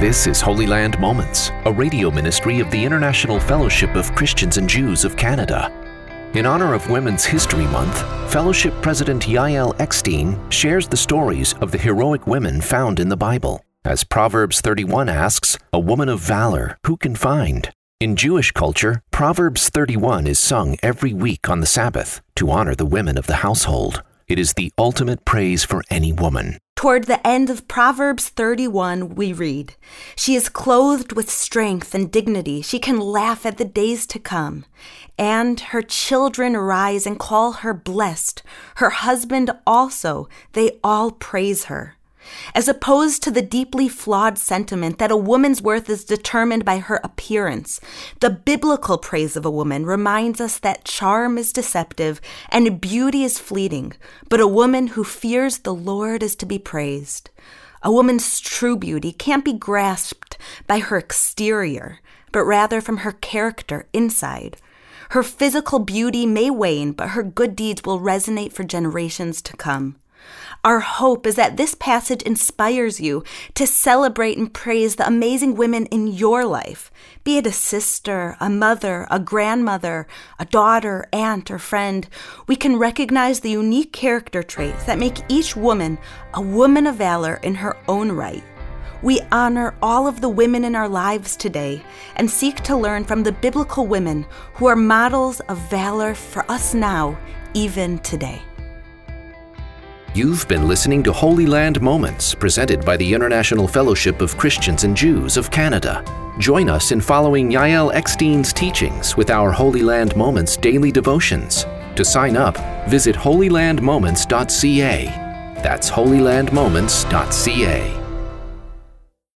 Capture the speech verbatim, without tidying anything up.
This is Holy Land Moments, a radio ministry of the International Fellowship of Christians and Jews of Canada. In honor of Women's History Month, Fellowship President Yael Eckstein shares the stories of the heroic women found in the Bible. As Proverbs thirty-one asks, a woman of valor, who can find? In Jewish culture, Proverbs thirty-one is sung every week on the Sabbath to honor the women of the household. It is the ultimate praise for any woman. Toward the end of Proverbs thirty-one, we read, "She is clothed with strength and dignity. She can laugh at the days to come. And her children rise and call her blessed. Her husband also, they all praise her." As opposed to the deeply flawed sentiment that a woman's worth is determined by her appearance, the biblical praise of a woman reminds us that charm is deceptive and beauty is fleeting, but a woman who fears the Lord is to be praised. A woman's true beauty can't be grasped by her exterior, but rather from her character inside. Her physical beauty may wane, but her good deeds will resonate for generations to come. Our hope is that this passage inspires you to celebrate and praise the amazing women in your life, be it a sister, a mother, a grandmother, a daughter, aunt, or friend. We can recognize the unique character traits that make each woman a woman of valor in her own right. We honor all of the women in our lives today and seek to learn from the biblical women who are models of valor for us now, even today. You've been listening to Holy Land Moments, presented by the International Fellowship of Christians and Jews of Canada. Join us in following Yael Eckstein's teachings with our Holy Land Moments daily devotions. To sign up, visit holy land moments dot c a. That's holy land moments dot c a.